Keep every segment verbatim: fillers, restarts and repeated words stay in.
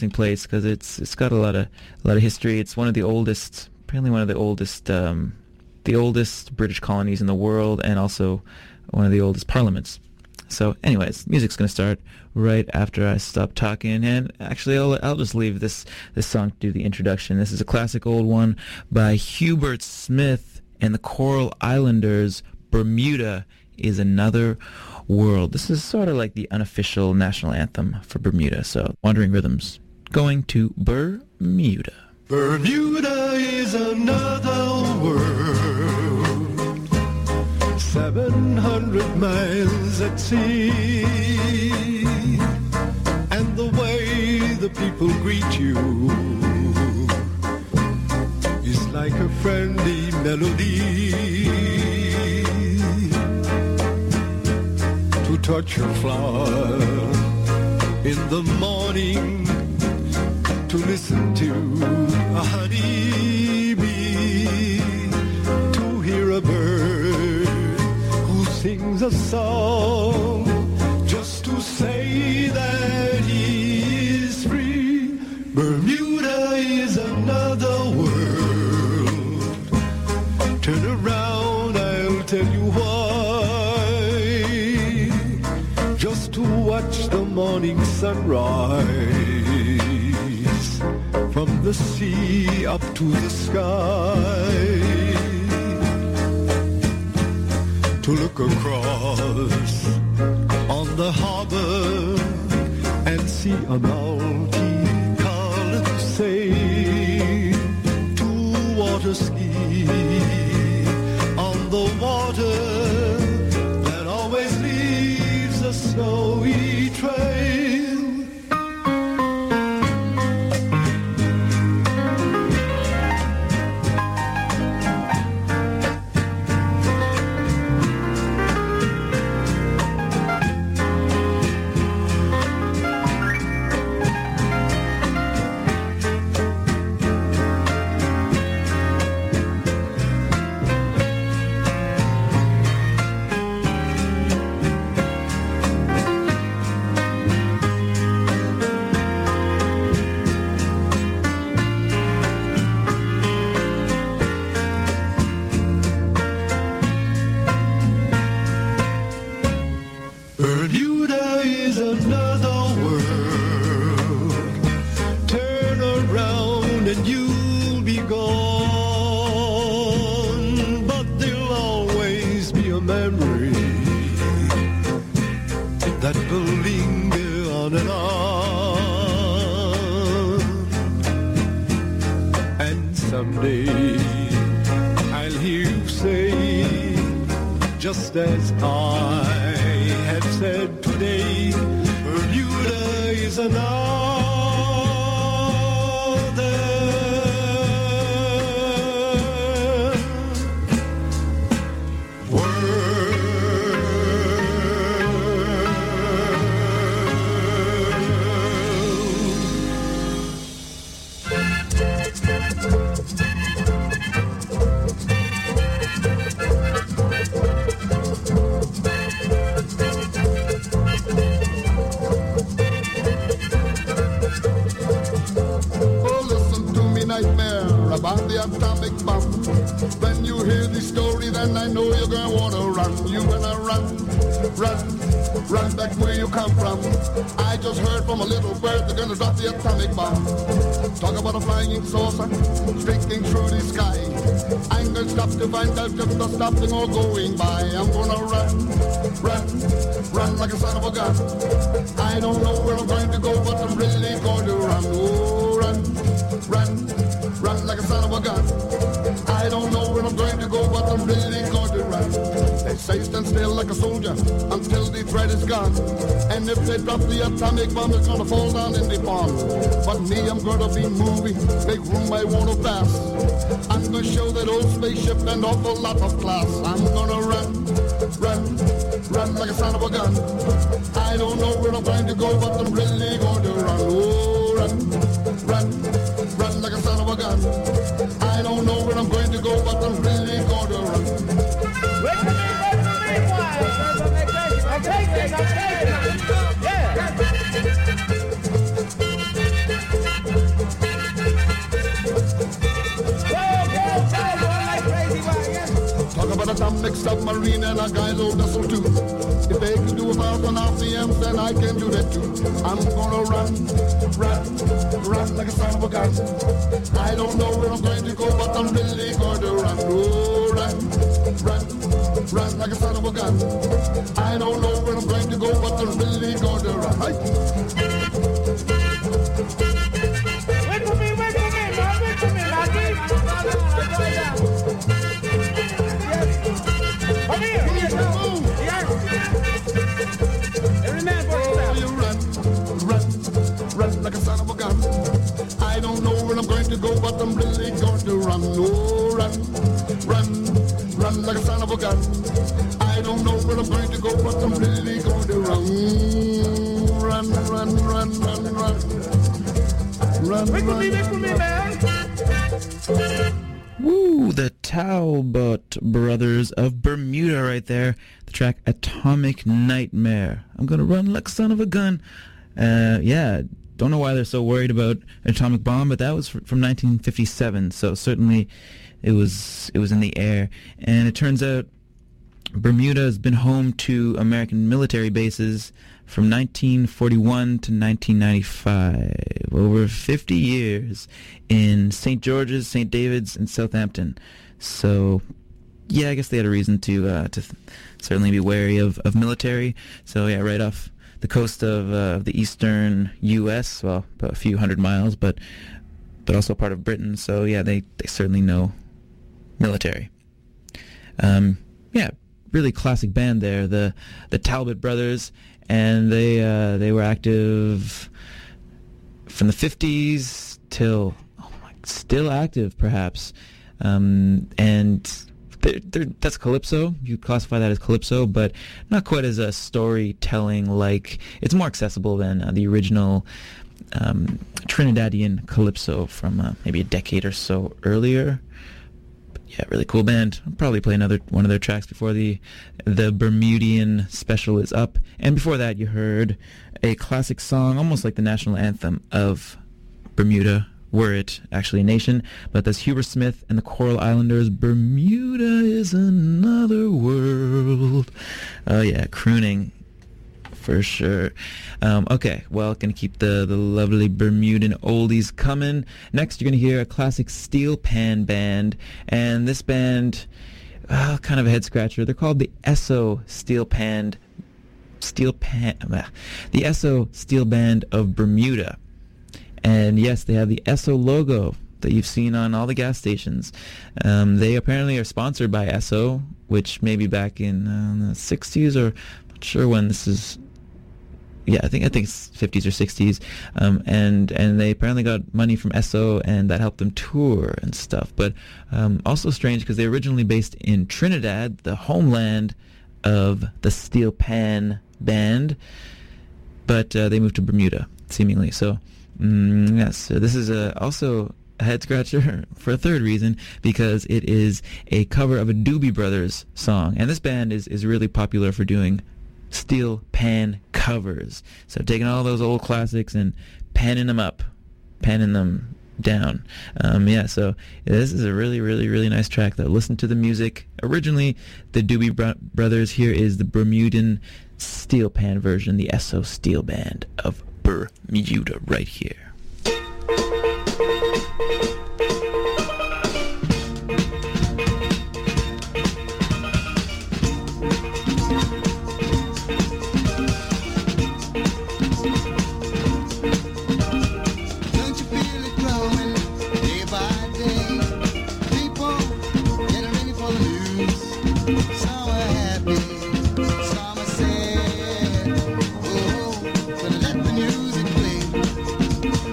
place because it's it's got a lot of a lot of history. It's one of the oldest, apparently one of the oldest, um, the oldest British colonies in the world, and also one of the oldest parliaments. So, anyways, music's gonna start right after I stop talking, and actually, I'll I'll just leave this this song to do the introduction. This is a classic old one by Hubert Smith and the Coral Islanders. Bermuda is Another World. This is sort of like the unofficial national anthem for Bermuda. So, Wandering Rhythms, going to Bermuda. Bermuda is another world, seven hundred miles at sea, and the way the people greet you is like a friendly melody. To touch your flower in the morning, to listen to a honeybee, to hear a bird who sings a song, just to say that he is free. Bermuda is another world. Turn around, I'll tell you why. Just to watch the morning sunrise, from the sea up to the sky, to look across on the harbor and see a multicolored sail, to water ski on the water that always leaves a snowy trail. Just as I have said today, Bermuda is another about the atomic bomb. When you hear the story, then I know you're gonna wanna run. You're gonna run, run, run back where you come from. I just heard from a little bird they're gonna drop the atomic bomb. Talk about a flying saucer streaking through the sky. I'm gonna stop to find out if they're stopping or going by. I'm gonna run, run, run like a son of a gun. I don't know where I'm going to go, but I'm really going to run. Oh, run, run, run like a son of a gun. I don't know where I'm going to go, but I'm really going to run. They say stand still like a soldier until the threat is gone. And if they drop the atomic bomb, it's gonna fall down in the pond. But me, I'm gonna be moving, make room I wanna pass. I'm gonna show that old spaceship an awful lot of class. I'm gonna run, run, run like a son of a gun. I don't know where I'm going to go, but I'm really going to run. Oh, run, run, run like a son of a gun. I don't know where I'm going to go, but I'm really going to run. Wait a minute, wait a minute, why? I'm taking, I'm taking, yeah. big submarine and a guy's old vessel too. If they can do a thousand R P Ms, then I can do that too. I'm gonna run, run, run like a son of a gun. I don't know where I'm going to go, but I'm really going to run. Oh, run, run, run like a son of a gun. I don't know where I'm going to go, but I'm really going to run. Hey. Wait for me, wait for me, man, wait for me, Lucky. Come here, come here, come here. Every man for himself. You run, run, run like a son of a gun. I don't know where I'm going to go, but I'm really going to run. Oh, run, run, run like a son of a gun. I don't know where I'm going to go, but I'm really going to run. Run, run, run, run, run. Run, Wait for run, me, wait for me, man. Woo, the Talbot Brothers of Bermuda right there. The track Atomic Nightmare. I'm gonna run like a son of a gun. Uh, yeah, don't know why they're so worried about an atomic bomb, but that was from nineteen fifty-seven, so certainly it was it was in the air. And it turns out Bermuda has been home to American military bases from nineteen forty-one to nineteen ninety-five, over fifty years in Saint George's, Saint David's, and Southampton. So, yeah, I guess they had a reason to uh, to th- certainly be wary of, of military. So, yeah, right off the coast of uh, the eastern U S, well, a few hundred miles, but but also part of Britain. So, yeah, they, they certainly know military. Um, yeah, really classic band there, the the Talbot Brothers. And they uh, they were active from the fifties till oh my, still active perhaps, um, and they're, they're, that's calypso. You classify that as calypso, but not quite as a storytelling like. It's more accessible than uh, the original um, Trinidadian calypso from uh, maybe a decade or so earlier. Yeah, really cool band. I'll probably play another one of their tracks before the the Bermudian special is up. And before that, you heard a classic song, almost like the national anthem of Bermuda, were it actually a nation. But that's Hubert Smith and the Coral Islanders, Bermuda is another world. Oh yeah, crooning. For sure. Um, okay, well, gonna keep the, the lovely Bermudan oldies coming. Next, you're gonna hear a classic steel pan band, and this band, uh, kind of a head scratcher. They're called the Esso Steel Pan, Steel Pan, uh, the Esso Steel Band of Bermuda. And yes, they have the Esso logo that you've seen on all the gas stations. Um, they apparently are sponsored by Esso, which maybe back in uh, the sixties or not sure when this is. Yeah, I think I think it's fifties or sixties, um, and and they apparently got money from Esso, and that helped them tour and stuff. But um, also strange because they were originally based in Trinidad, the homeland of the Steel Pan Band, but uh, they moved to Bermuda seemingly. So mm, yes, so this is a, also a head scratcher for a third reason, because it is a cover of a Doobie Brothers song, and this band is is really popular for doing steel pan covers. So taking all those old classics and panning them up, panning them down. Um, yeah, so this is a really, really, really nice track, though. Listen to the music. Originally, the Doobie Bro- Brothers. Here is the Bermudan steel pan version, the Esso Steel Band of Bermuda right here. Some are sad, oh, but let the music play.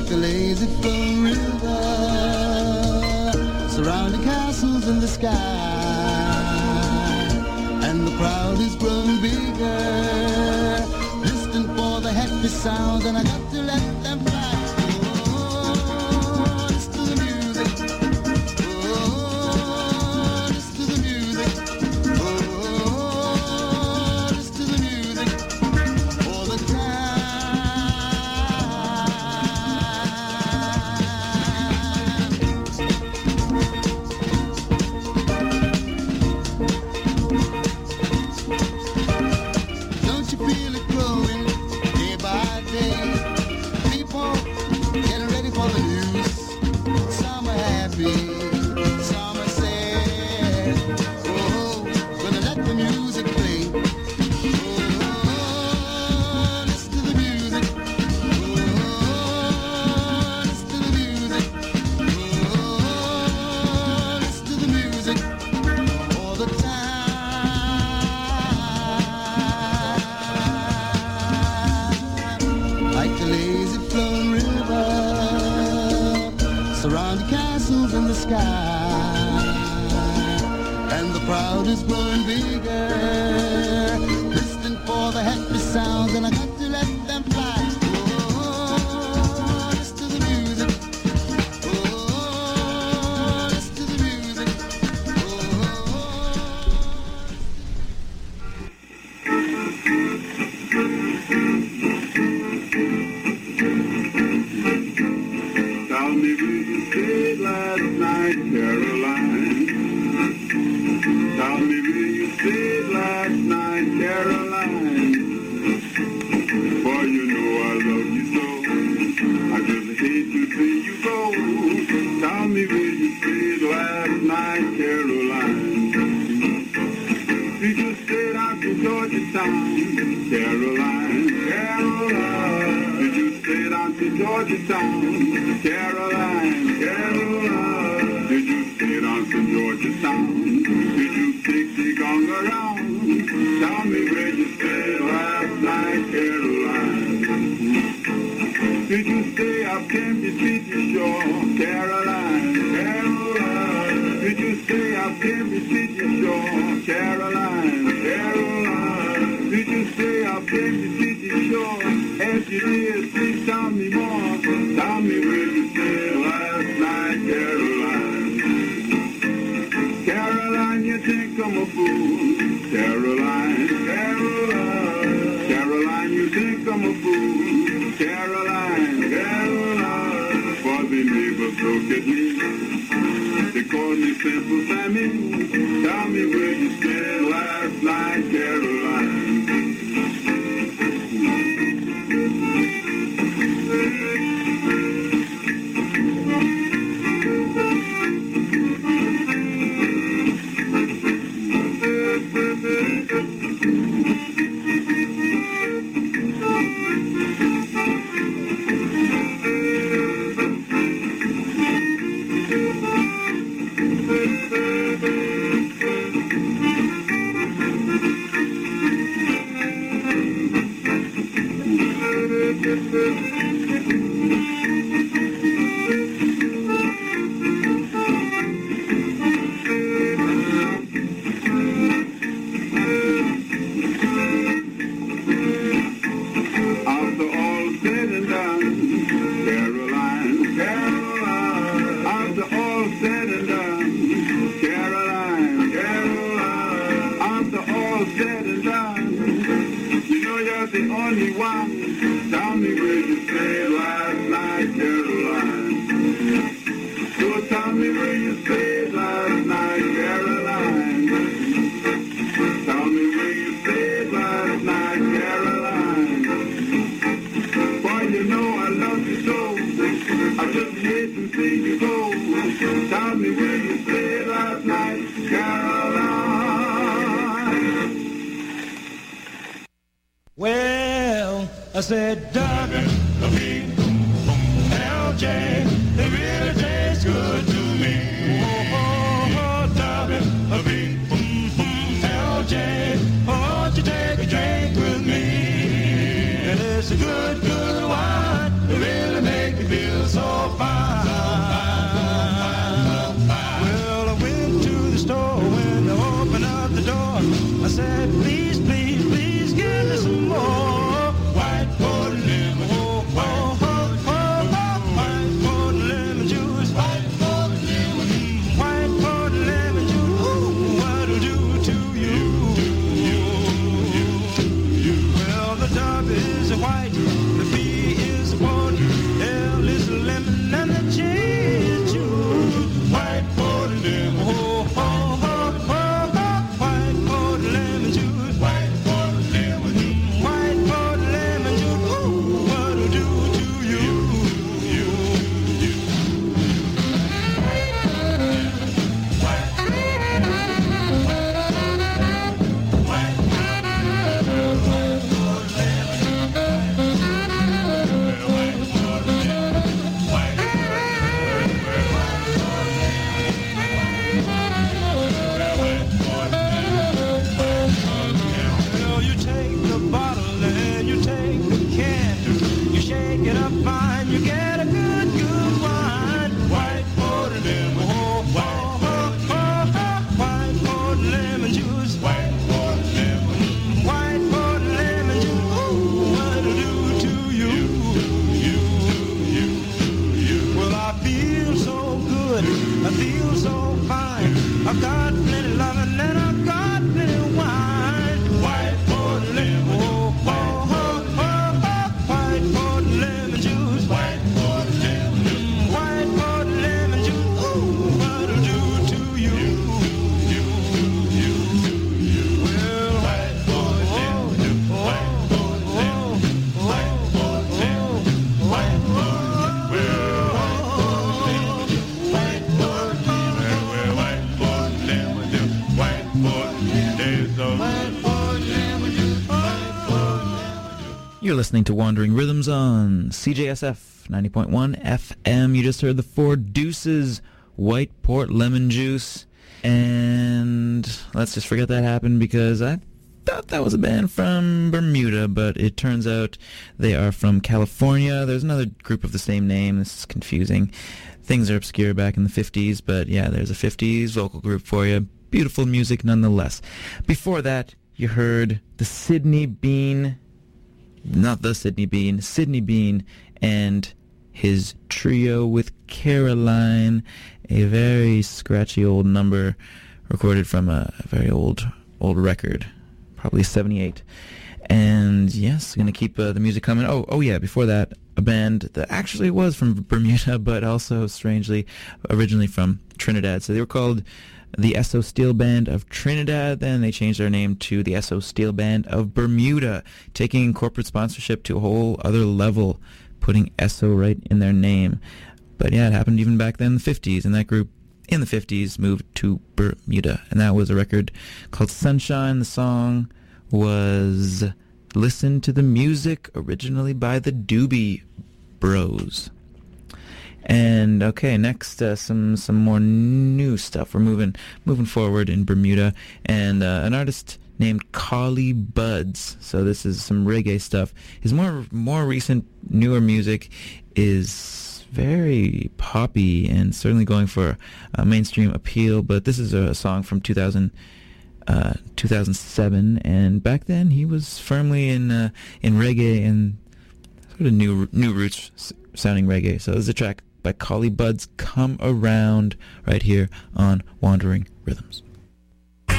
like a lazy flowing river, surrounding castles in the sky, and the crowd is growing bigger, listening for the happy sounds, and I got to let them fly. Oh, listen to the music. Oh, listen to the music. Oh, listen to the music all the time. Don't you feel it growing day by day? People getting ready for the news. Some are happy, some are sad. Oh, gonna let the music play. Oh, listen to the music. Oh, listen to the music. Oh, listen to the music all the time. Like the lazy flowing river, surrounding castles in the sky, and the crowd is growing bigger, listening for the happy sounds, and I got to let them fly. Oh, listen to the music. Oh, listen to the music. Tell me where you stayed last night, Caroline. Tell me where you stayed last night, Caroline. For you know I love you so. I just hate to see you go. Tell me where you stayed last night, Caroline. Did you stay out to Georgetown, Caroline? Caroline. Did you stay down to Georgetown, Caroline? Caroline. Did you stay down to Georgetown? Did you take the gong around? Tell me where you stayed last night, Caroline. Did you stay up Tempy City Shore, Caroline? Caroline. Did you stay up Tempy City Shore, Caroline? Caroline. Did you stay up Tempy City Shore? As you did, please tell me more. Tell me where you stayed last night, Caroline. Caroline, you think I'm a fool. Caroline, Caroline. Caroline, you think I'm a fool. Caroline, Caroline. For the neighbors look at me. They call me Simple Sammy. Tell me where you stayed last night, Caroline. After all said and done, Caroline, Caroline. After all said and done, Caroline, Caroline. After all said and done, you know you're the only one. Tell me where you stayed last night, Caroline. So tell me where you stayed last night, Caroline. Tell me where you stayed last night, Caroline. For you know I love you so. I just hate to see you go. Tell me where you stayed last night, Caroline. Well, I said, Dougie, L J, it really tastes good to me. Oh, oh, oh, Dougie, L J, won't you take a drink with me? And it's a good, good wine to really make you feel make it up fine. You get a good, good wine. White Porter lemon, oh, white Porter, oh, oh, white Porter lemon juice. White Porter lemon, mm, white Porter lemon juice. Ooh, what'll do to you? You, you, you, you. Well, I feel so good. I feel so fine. I've got plenty loving and I've got plenty wine. White Porter lemon, oh, oh, oh, oh, oh, white Porter lemon juice. White Porter lemon, mm, white Porter lemon juice. Ooh, what'll do to you? You, you, you. Well, white Porter lemon juice. White Porter lemon juice. White Porter lemon juice. White Porter, well, white Porter lemon juice. White Porter, well, white Porter lemon juice. White Porter, there's a white Porter lemon juice. White Porter lemon juice. You're listening to Wandering Rhythms on C J S F ninety point one F M. You just heard the Four Deuces, White Port Lemon Juice. And let's just forget that happened because I thought that was a band from Bermuda, but it turns out they are from California. There's another group of the same name. This is confusing. Things are obscure back in the fifties, but yeah, there's a fifties vocal group for you. Beautiful music nonetheless. Before that, you heard the Sydney Bean, not the Sydney Bean, Sydney Bean and his trio with Caroline, a very scratchy old number recorded from a very old old record, probably seventy-eight. And yes, going to keep uh, the music coming. Oh, oh yeah, before that, a band that actually was from Bermuda, but also, strangely, originally from Trinidad. So they were called the Esso Steel Band of Trinidad. Then they changed their name to the Esso Steel Band of Bermuda, taking corporate sponsorship to a whole other level, putting Esso right in their name. But yeah, it happened even back then in the fifties, and that group in the fifties moved to Bermuda. And that was a record called Sunshine. The song was Listen to the Music, originally by the Doobie Bros. And okay, next uh, some some more new stuff. We're moving moving forward in Bermuda, and uh, an artist named Collie Buddz. So this is some reggae stuff. His more more recent, newer music is very poppy and certainly going for uh, mainstream appeal. But this is a song from two thousand. Uh, two thousand seven, and back then he was firmly in uh, in reggae and sort of new new roots s- sounding reggae. So this is a track by Collie Buddz, Come Around, right here on Wandering Rhythms. Oh,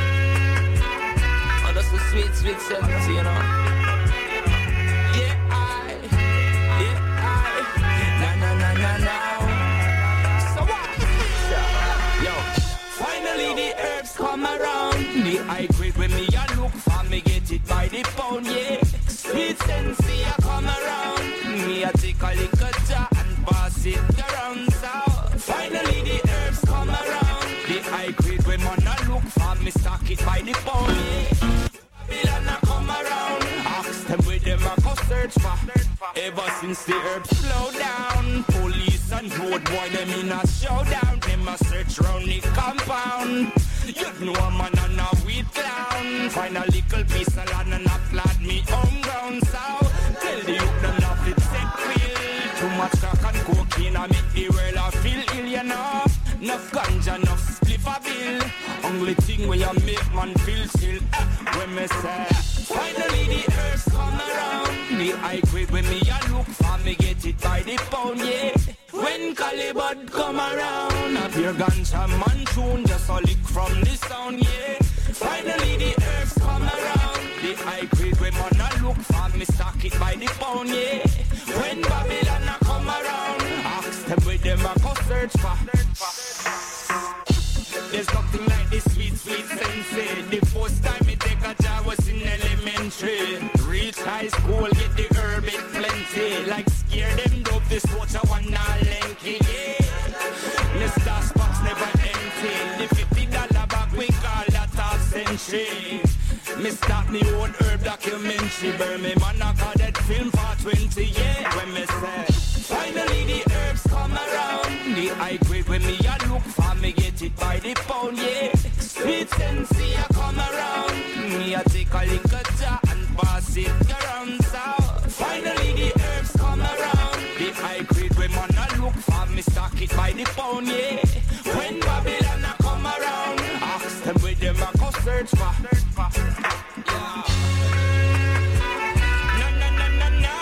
that's the sweet, sweet sense, you know. Yeah, I, yeah, I, na na na na na. So what? Yo, finally the herbs come around. The high grade when me a look for me get it by the pound, yeah. Sweet sensei a come around. Me a take a little jar and pass it around. So finally the herbs come around. The high grade when man a look for me stock it by the pound, yeah. Babylon a come around. Ask them where them a go search for. Ever since the herbs slow down, police and road boy them in a showdown. Them a search round the compound. You know a man and a weed clown. Find a little piece of land and a flat me home ground. So tell the youth them love it set real. Too much crack and cocaine I make the world I feel ill, you know. Enough ganja, enough spliff a bill. Only thing where you make man feel still. Eh, when me say finally the herbs come around. The high grade when me a look for me get it by the pound, yeah. When Collie Buddz come around, a pure ganja man tune, just a lick from the sound, yeah. Finally the herbs come around. The high grade when man a look for me stock it by the pound, yeah. When Babylon a come around, ask them where them a go search for. There's nothing like this sweet, sweet sensei. The first time me take a job was in elementary. Reach high school, get the herb it plenty. Like scare them dope, this watch a one now lanky, yeah. Mister Spock's never empty. The fifty dollar bag we call that half century. Me start me own herb documentary. Burn me man I call that film for twenty, yeah. When me say finally the herbs come around. The high grade when me a look for me get it by the pound, yeah. Sweet sensei a come around. Me a take a little jar and pass it around. So finally the herbs come around. pound, yeah. When Babylon a come around, ask them where them a go search for. Yeah. No, no, no, no, no.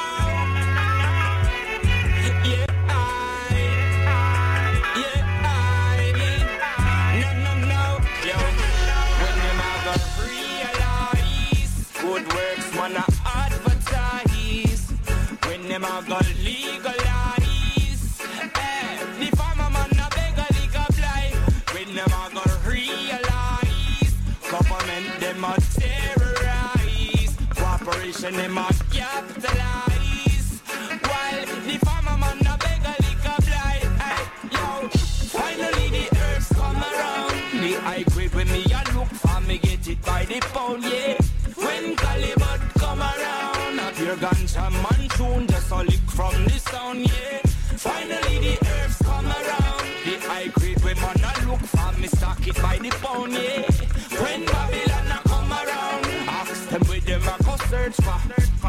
Yeah, I. Yeah, I. No, no, no. Yo, when them a go realize good works man a advertise. When them a go legalize, eh, the farmer man a beg a lick a fly. When them a go realize, government them a terrorize, corporation them a capitalize. While the farmer man a beg a lick a fly, eh, yo, finally the herbs come around. The high grade when me a look for me get it by the pound, yeah. When Calibut come around, a pure ganja man tune, just a lick from the sound, yeah. Finally the herbs come around, the high grade when man a look for me stock it by the pound, yeah. When Babylon a come around, ask them where them a go search for.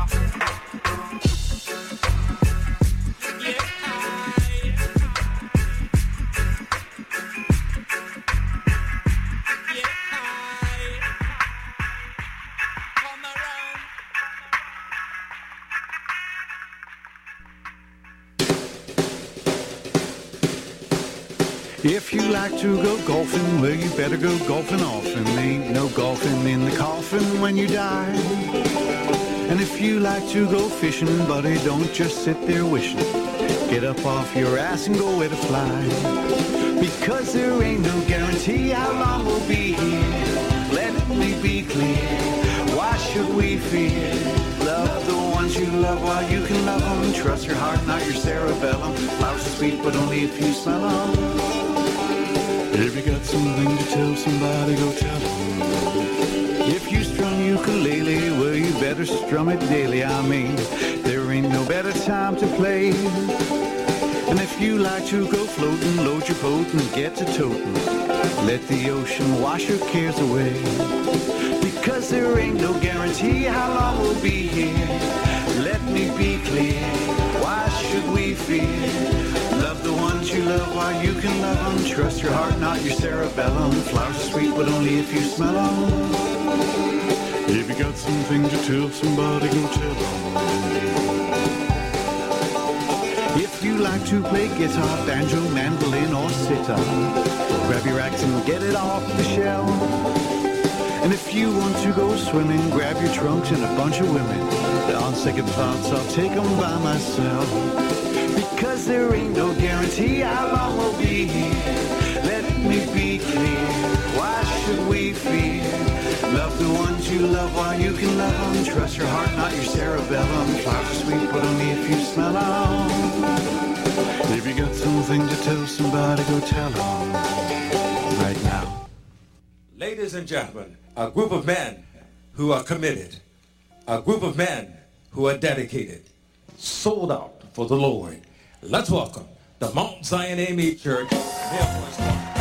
Yeah, I. Yeah, I. Come around. If you like to go golfing, well, you better go golfing often. Ain't no golfing in the coffin when you die. And if you like to go fishing, buddy, don't just sit there wishing. Get up off your ass and go where to fly. Because there ain't no guarantee how long we'll be here. Let me be clear, why should we fear? Love the ones you love while you can love them. Trust your heart, not your cerebellum. Flowers are sweet, but only if you smell them. If you got something to tell somebody, go tell them. If you strum ukulele, well, you better strum it daily. I mean, there ain't no better time to play. And if you like to go floating, load your boat and get to toting. Let the ocean wash your cares away. Because there ain't no guarantee how long we'll be here. Let me be clear, why should we fear? Love the ones you love while you can love them. Trust your heart, not your cerebellum. Flowers are sweet, but only if you smell them. If you got something to tell somebody, go tell them. If you like to play guitar, banjo, mandolin, or sitar, grab your axe and get it off the shelf. And if you want to go swimming, grab your trunks and a bunch of women. On second thoughts, I'll take them by myself. Because there ain't no guarantee how long we'll be here. Let me be clear, why should we fear? Love the ones you love while you can love them. Trust your heart, not your cerebellum. Flowers are sweet, but only if you smell them. If you got something to tell somebody, go tell them right now. Ladies and gentlemen, a group of men who are committed, a group of men who are dedicated, sold out for the Lord. Let's welcome the Mount Zion A M E Church. Their voice.